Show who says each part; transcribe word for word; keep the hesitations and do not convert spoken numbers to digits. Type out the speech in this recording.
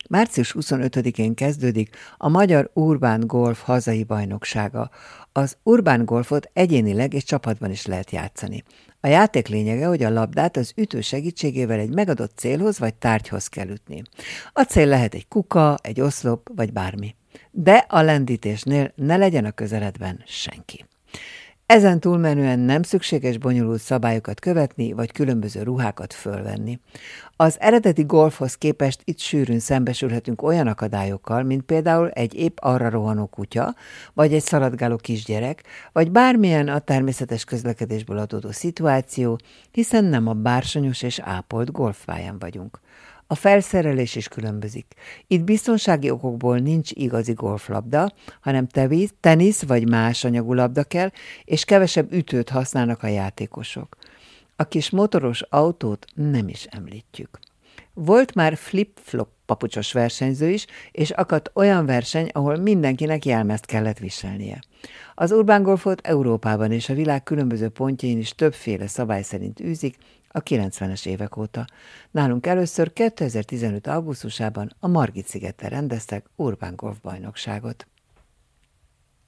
Speaker 1: március huszonötödikén kezdődik a Magyar Urbán Golf hazai bajnoksága. Az Urbán Golfot egyénileg és csapatban is lehet játszani. A játék lényege, hogy a labdát az ütő segítségével egy megadott célhoz vagy tárgyhoz kell ütni. A cél lehet egy kuka, egy oszlop vagy bármi. De a lendítésnél ne legyen a közeledben senki. Ezen túlmenően nem szükséges bonyolult szabályokat követni, vagy különböző ruhákat fölvenni. Az eredeti golfhoz képest itt sűrűn szembesülhetünk olyan akadályokkal, mint például egy épp arra rohanó kutya, vagy egy szaladgáló kisgyerek, vagy bármilyen a természetes közlekedésből adódó szituáció, hiszen nem a bársonyos és ápolt golfpályán vagyunk. A felszerelés is különbözik. Itt biztonsági okokból nincs igazi golflabda, hanem tevíz, tenisz vagy más anyagú labda kell, és kevesebb ütőt használnak a játékosok. A kis motoros autót nem is említjük. Volt már flip-flop papucsos versenyző is, és akadt olyan verseny, ahol mindenkinek jelmezt kellett viselnie. Az Urbán Golfot Európában és a világ különböző pontjain is többféle szabály szerint űzik, a kilencvenes évek óta. Nálunk először kétezer-tizenöt augusztusában a Margit-szigeten rendeztek Urbán Golf bajnokságot.